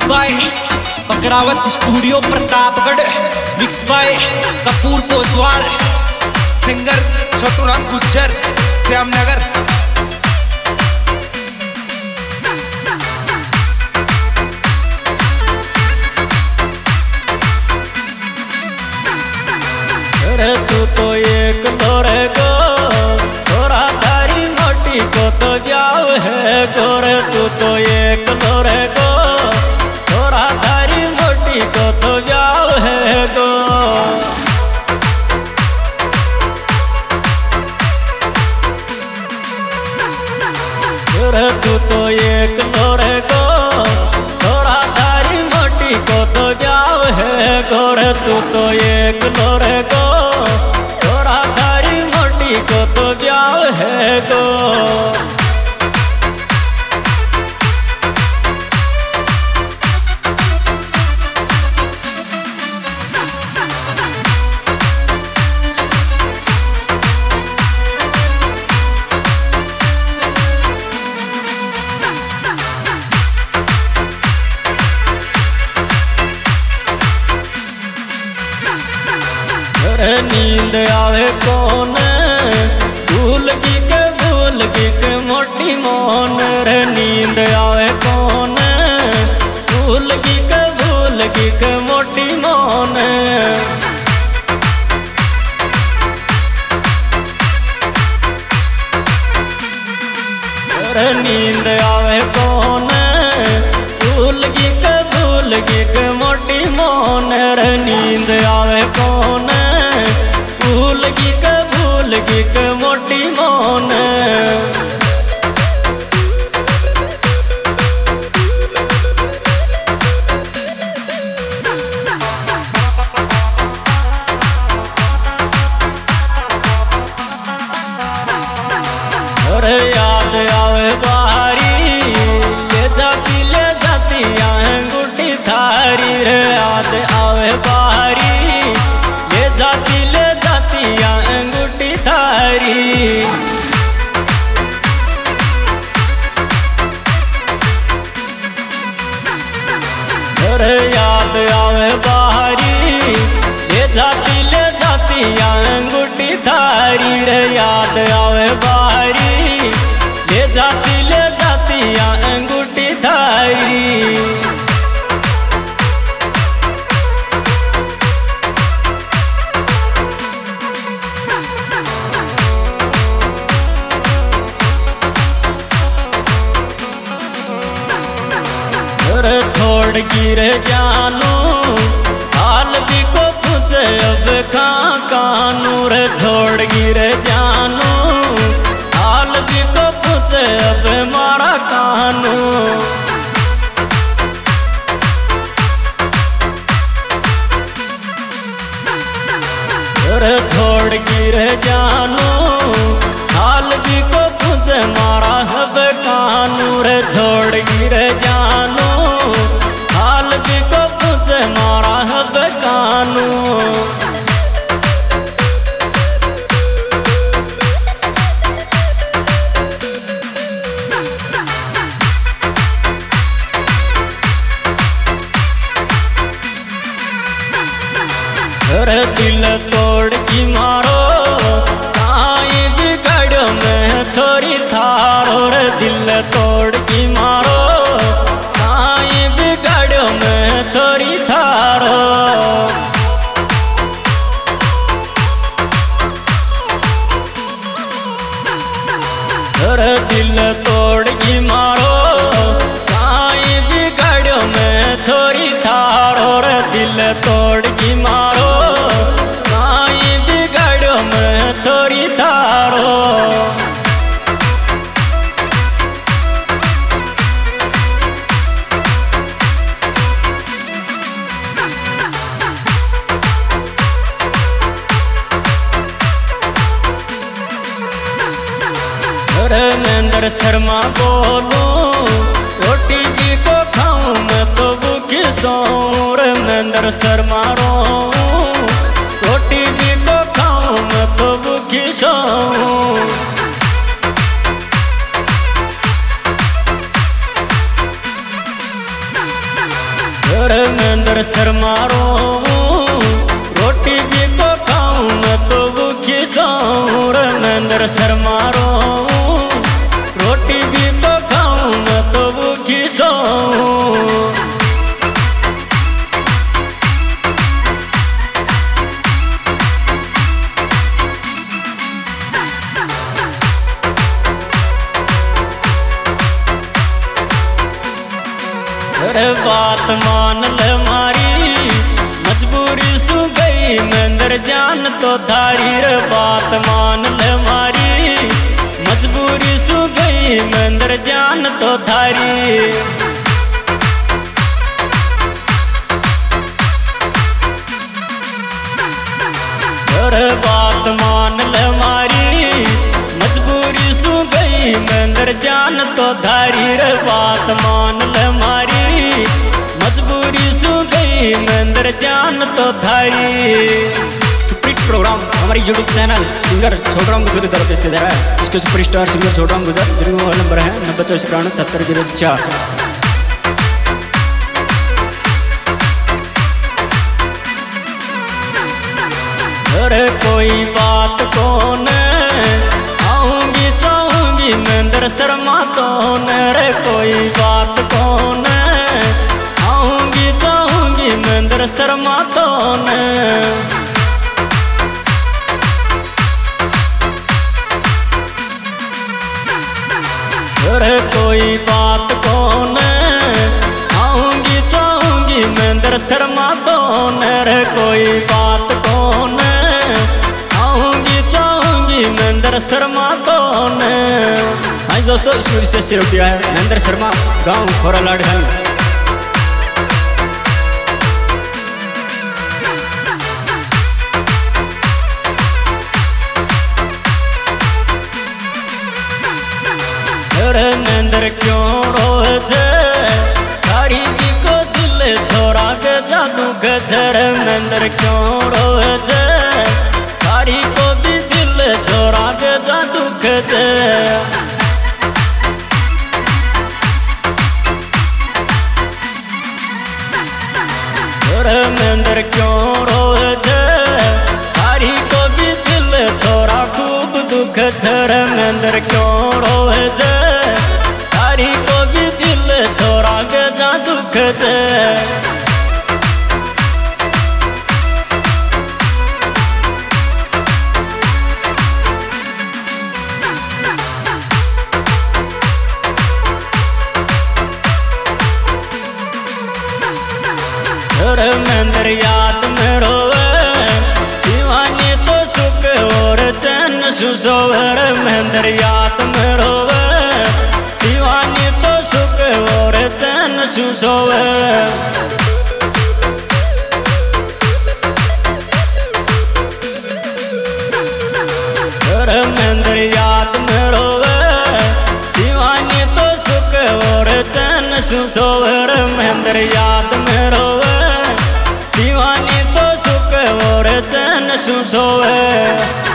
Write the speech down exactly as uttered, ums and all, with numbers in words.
Bye पकड़ावत studio Pratapgarh, mix by Kapoor Poswal, singer Chhotu Ram Gujjar, Shyamnagar. अरे तू तो एक लोरे गो छोरा थारी मोटी को तो जाव है गोरे, तू तो एक लोरे गो छोरा थारी मोटी को तो जाव है गो। अरे तू तो एक लोरे गो छोरा थारी मोटी को तो जाव है गोरे, तू तो एक लोरे गो छोरा थारी मोटी को तो जाव है गो। अरे नींद आवे कौन भूल की के भूल की के मोटी मोन, रे नींद आवे कौन भूल की के भूल की के मोटी मोन। अरे नींद आवे कौन भूल की के भूल की के मोटी मोन, रे नींद आवे कौन भूल की के भूल की के मोटी मोन। अरे याद आवे बारी ले जाती ले जाती अंगूठी थारी, रे याद आवे बारी ले जाती ले जाती अंगूठी थारी। अरे याद आवे बारी ले जाती ले जाती अंगूठी थारी, रे याद आवे बारी ले जाती ले जाती अंगूठी थारी। अरे छोड़ गिरे जानू हाल भी को पूछे अब कहाँ कानू, रे छोड़ गिरे जानू हाल भी को पूछे अब मारा कानू। अरे छोड़ गिरे जानू हाल भी को पूछे मारा अब कानू, रे छोड़ गिरे जानू हाल भी को पूछे मारा अब कानू। अरे दिल तोड़ की मारो आई बिगड़ो में छोरी थारो, रे दिल तोड़ की मारो आई बिगड़ो में छोरी थारो। अरे दिल तोड़ की मारो आई बिगड़ो में छोरी थारो, रे दिल तोड़ की मारो आई बिगड़ो में छोरी थारो। अरे महेंद्र शर्मा बोलूं रोटी भी को खाऊं मैं तो भूखी सोऊं, रे महेंद्र शर्मा रोऊं रोटी भी को खाऊं मैं तो भूखी सोऊं। महेंद्र शर्मा रो रोटी भी को खाऊं मैं तो भूखी सोऊं रे महेंद्र शर्मा रो रोटी भी को खाऊं मैं तो भूखी सोऊं। अरे बात मान ले मारी मजबूरी सु गई महेंद्र जान तो थारी रे बात मान ले मारी मजबूरी सु गई महेंद्र जान तो थारी। अरे बात मान ले मारी मजबूरी सु गई महेंद्र जान तो थारी रे बात मान ले मारी मजबूरी सु गई महेंद्र जान तो थारी। सुप्रीत प्रोग्राम हमारी YouTube channel singer Chhotram Gujar तरफ इसके दे रहा है। इसके सुपरस्टार सिंगर छोटराम गुजर जिनका मोबाइल नंबर है नब्बे चौसठ तिरानवे सत्तर जीरो चार। अरे कोई बात कौन आऊंगी चाहूंगी महेंद्र शर्मा तो रे कोई बात कौन आऊंगी चाहूंगी महेंद्र शर्मा तो अरे कोई बात कौन आऊंगी चाहूंगी महेंद्र शर्मा तो रे कोई बात कौन आऊंगी चाहूंगी महेंद्र शर्मा तो। आज दोस्तों इस विशेष से रुपया है महेंद्र शर्मा गांव खोरालाड है। अरे महेंद्र क्यों रोजे तारी की को दिल छोड़ा के जादू गजर महेंद्र क्यों रोजे तारी को भी दिल छोड़ा के जादू गजर। अरे महेंद्र क्यों रोजे तारी को भी दिल छोड़ा खूब दुख झर महेंद्र क्यों रोजे तारी को भी दिल छोड़ा के जा दुख झर। अरे महेंद्र याद में रोवे शिवानी तो सुख और चैन सुसोवर महेंद्र याद में रोवे शिवानी तो सुख और चैन सुसोवर। अरे महेंद्र याद में रोवे शिवानी तो सुख और चैन सुसोवर महेंद्र याद में रोवे शिवानी तो सुख और चैन सुसोवे।